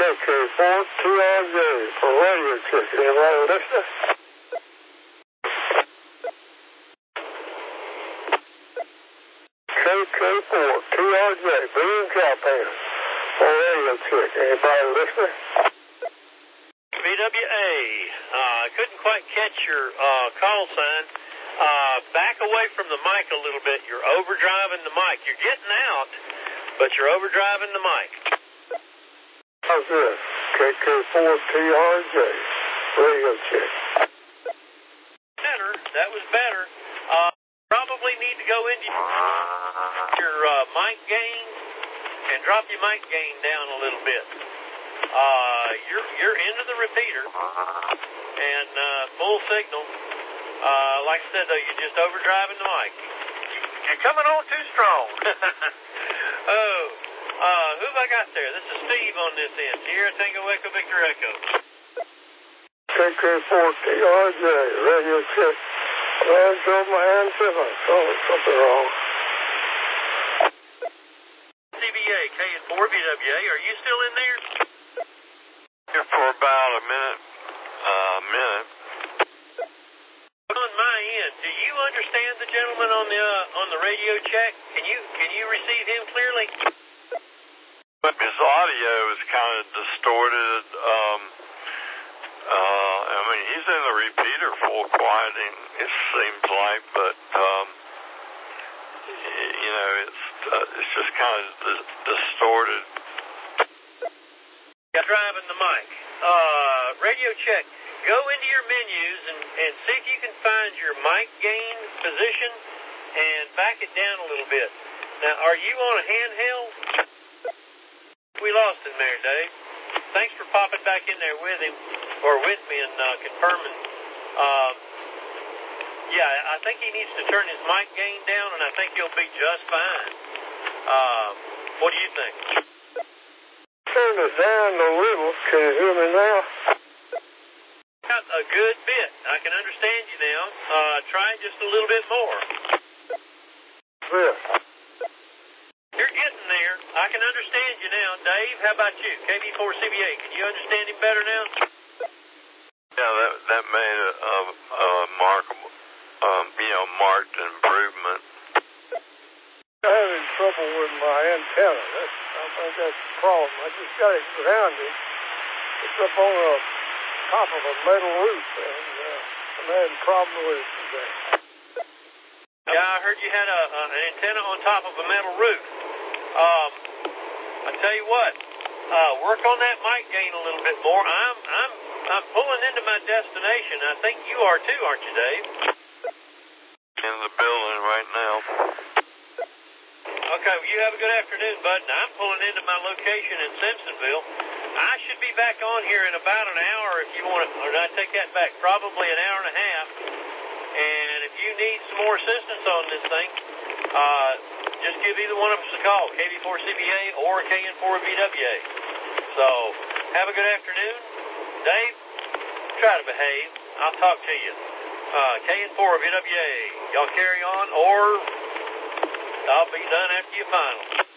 KK4TRJ for radio check. Anybody listening? KK4TRJ, Boone Cowpan for radio check. Anybody listening? VWA, I couldn't quite catch your call sign. Back away from the mic a little bit. You're overdriving the mic. You're getting out, but you're overdriving the mic. How's this? KK4TRJ, radio check. Better. That was better. Probably need to go into your mic gain and drop your mic gain down a little bit. You're into the repeater and full signal. Like I said, though, you're just overdriving the mic. You're coming on too strong. Who have I got there? This is Steve on this end. Sierra Tango Echo Victor Echo. KK4TRJ, radio check. I drove my hand to my phone. Something wrong. CBA, K and 4 VWA, are you still in there? Here for about a minute. On my end, do you understand the gentleman on the radio check? Can you receive him clearly? But his audio is kind of distorted. I mean, he's in the repeater full quiet, it seems like, but you know, it's just kind of distorted. Driving the mic. Radio check. Go into your menus and see if you can find your mic gain position and back it down a little bit. Now, are you on a handheld? We lost him there, Dave. Thanks for popping back in there with him, or with me, and confirming. Yeah, I think he needs to turn his mic gain down, and I think he'll be just fine. What do you think? Turn it down a little. Can you hear me now? A good bit. I can understand you now. Try just a little bit more. Yes. You're getting there. I can understand you now. Dave, how about you? KB4CBA, can you understand him better now? Yeah, that made a remarkable, marked improvement. I'm having trouble with my antenna. I think that's the problem. I just got it grounded. It's up on the top of a metal roof, and I'm having a problem with it today. Yeah, I heard you had an antenna on top of a metal roof. I tell you what, work on that mic gain a little bit more. I'm pulling into my destination. I think you are too, aren't you, Dave? In the building right now. Okay, well, you have a good afternoon, bud. And I'm pulling into my location in Simpsonville. I should be back on here in about an hour if you want to, or I take that back, probably an hour and a half. And if you need some more assistance on this thing, just give either one of us a call, KB4CBA or KN4VWA. So, have a good afternoon. Dave, try to behave. I'll talk to you. KN4VWA, y'all carry on, or I'll be done after you final.